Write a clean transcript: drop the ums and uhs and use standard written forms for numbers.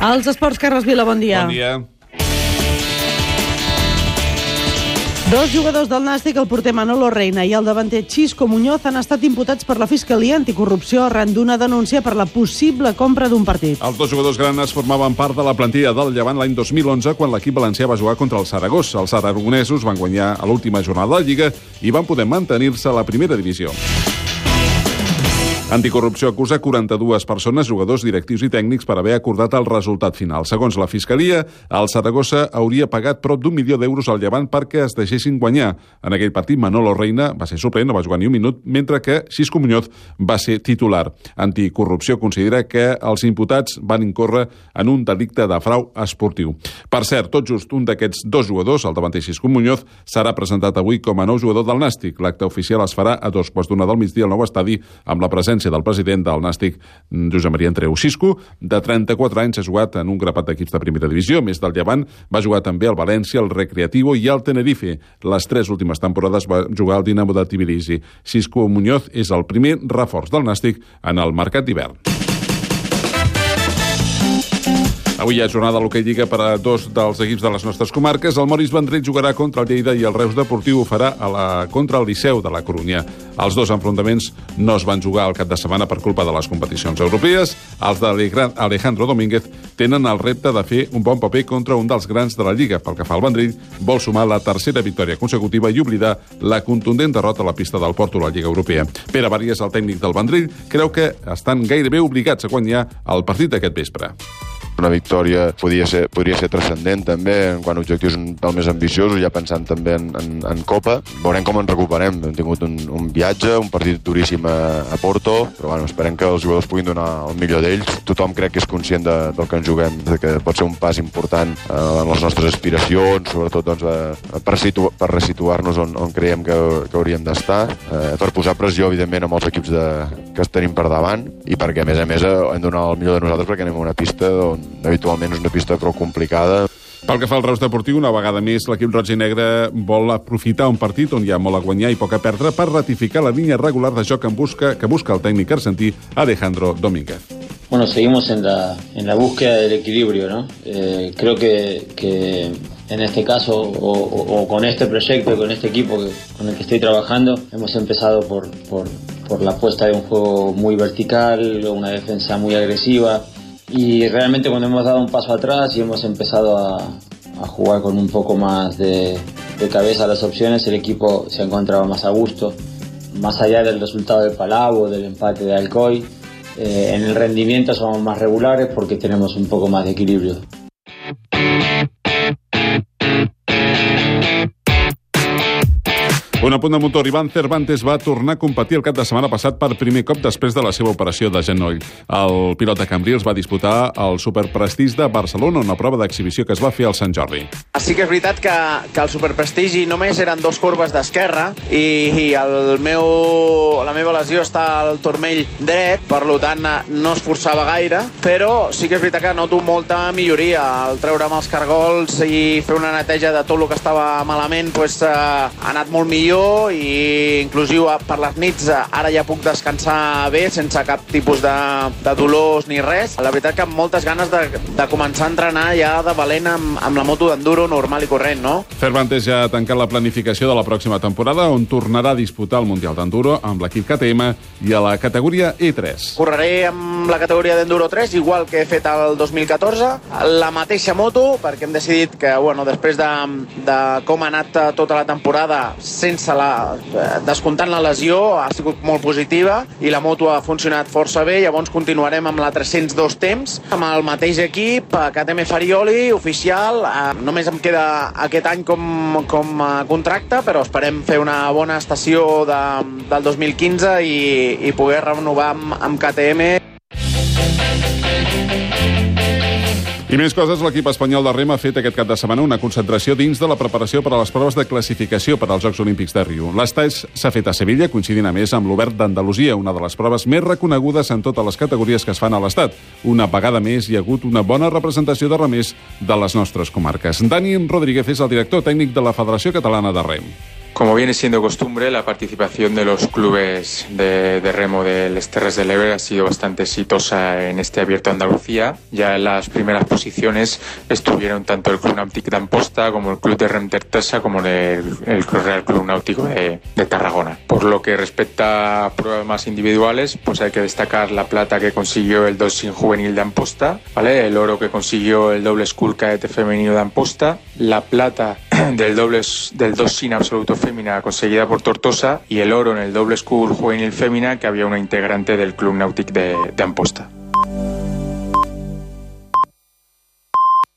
Els esports, Carles Vila, bon dia. Bon dia. Dos jugadors del Nàstic, el porter Manolo Reina i el davanter Xisco Muñoz, han estat imputats per la Fiscalia Anticorrupció arran d'una denúncia per la possible compra d'un partit. Els dos jugadors granes formaven part de la plantilla del Llevant l'any 2011, quan l'equip valencià va jugar contra el Saragossa. Els aragonesos van guanyar a l'última jornada de la Lliga i van poder mantenir-se a la primera divisió. Anticorrupció acusa 42 persones, jugadors, directius i tècnics, per haver acordat el resultat final. Segons la Fiscalia, el Saragossa hauria pagat prop d'1 milió d'euros al Llevant perquè es deixessin guanyar. En aquell partit, Manolo Reina va ser suplent, no va jugar ni un minut, mentre que Xisco Muñoz va ser titular. Anticorrupció considera que els imputats van incórrer en un delicte de frau esportiu. Per cert, tot just un d'aquests dos jugadors, el davanter Xisco Muñoz, serà presentat avui com a nou jugador del Nàstic. L'acte oficial es farà a 2:15 del migdia al nou estadi, amb la presència del president del Nàstic, Josep Maria Andreu. Xisco, de 34 anys, ha jugat en un grapat d'equips de primera divisió. Més del Llevant, va jugar també al València, al Recreativo i al Tenerife. Les 3 últimes temporades va jugar al Dinamo de Tbilisi. Xisco Muñoz és el primer reforç del Nàstic en el mercat d'hivern. Avui hi ha jornada de l'Hoquei Lliga per a dos dels equips de les nostres comarques. El Moris Vendrell jugarà contra el Lleida i el Reus Deportiu ho farà contra el Liceu de la Corunya. Els dos enfrontaments no es van jugar al cap de setmana per culpa de les competicions europees. Els d'Alejandro Domínguez tenen el repte de fer un bon paper contra un dels grans de la Lliga. Pel que fa al Vendrell, vol sumar la tercera victòria consecutiva i oblidar la contundent derrota a la pista del Porto a la Lliga Europea. Pere Bàries, el tècnic del Vendrell, creu que estan gairebé obligats a guanyar el partit d'aquest vespre. Una victòria podria ser transcendent també, quan objectius un pèl més ambiciosos, ja pensant també en Copa. Veurem com ens recuperem. Hem tingut un viatge, un partit duríssim a Porto, però bueno, esperem que els jugadors puguin donar el millor d'ells. Tothom crec que és conscient del que ens juguem, que pot ser un pas important en les nostres aspiracions, sobretot doncs, per resituar-nos on creiem que hauríem d'estar, per posar pressió, evidentment, amb els equips que tenim per davant, i perquè, a més, hem de donar el millor de nosaltres perquè anem a una pista on habitualment és una pista prou complicada. Pel que fa al Reus Deportiu, una vegada més, l'equip roig i negre vol aprofitar un partit on hi ha molt a guanyar i poc a perdre per ratificar la línia regular de joc que busca el tècnic argentí Alejandro Domínguez. Bueno, seguimos en la búsqueda del equilibrio, ¿no? Creo que en este caso, o con este proyecto, con este equipo con el que estoy trabajando, hemos empezado por la apuesta de un juego muy vertical, una defensa muy agresiva. Y realmente cuando hemos dado un paso atrás y hemos empezado a jugar con un poco más de cabeza a las opciones, el equipo se ha encontrado más a gusto. Más allá del resultado del Palau, del empate de Alcoy, en el rendimiento somos más regulares porque tenemos un poco más de equilibrio. Un apunt de motor. Iván Cervantes va tornar a competir el cap de setmana passat per primer cop després de la seva operació de genoll. El pilot de Cambrils va disputar el Superprestigi de Barcelona, una prova d'exhibició que es va fer al Sant Jordi. Sí que és veritat que el Superprestigi només eren 2 corbes d'esquerra i la meva lesió està al turmell dret, per tant no es forçava gaire, però sí que és veritat que noto molta milloria al treure'm els cargols i fer una neteja de tot el que estava malament. Ha anat molt millor i inclusiu per les nits ara ja puc descansar bé sense cap tipus de dolors ni res. La veritat que amb moltes ganes de començar a entrenar ja de valent amb la moto d'enduro normal i corrent, no? Cervantes ja ha tancat la planificació de la pròxima temporada, on tornarà a disputar el Mundial d'Enduro amb l'equip KTM i a la categoria E3. Correré amb la categoria d'Enduro 3, igual que he fet el 2014, la mateixa moto, perquè hem decidit que, després de com ha anat tota la temporada, descomptant la lesió, ha sigut molt positiva i la moto ha funcionat força bé. Llavors continuarem amb la 302 temps, amb el mateix equip, KTM Farioli, oficial. Només em queda aquest any com a contracte, però esperem fer una bona estació del 2015 i poder renovar amb KTM. I més coses, l'equip espanyol de rem ha fet aquest cap de setmana una concentració dins de la preparació per a les proves de classificació per als Jocs Olímpics de Rio. L'estaj s'ha fet a Sevilla, coincidint a més amb l'Obert d'Andalusia, una de les proves més reconegudes en totes les categories que es fan a l'Estat. Una vegada més hi ha hagut una bona representació de remers de les nostres comarques. Dani Rodríguez és el director tècnic de la Federació Catalana de Rem. Como viene siendo costumbre, la participación de los clubes de remo de les Terres de l'Ebre ha sido bastante exitosa en este Abierto de Andalucía. Ya en las primeras posiciones estuvieron tanto el Club Nàutic d'Amposta como el Club de Rem d'Artesa como el Real Club Náutico de Tarragona. Por lo que respecta a pruebas más individuales, pues hay que destacar la plata que consiguió el Dodge juvenil de Amposta, ¿vale? El oro que consiguió el doble School cadete femenino de Amposta, la plata del Dodge absoluto fémina conseguida por Tortosa y el oro en el doble School juvenil fémina que había una integrante del Club Nàutic de Amposta.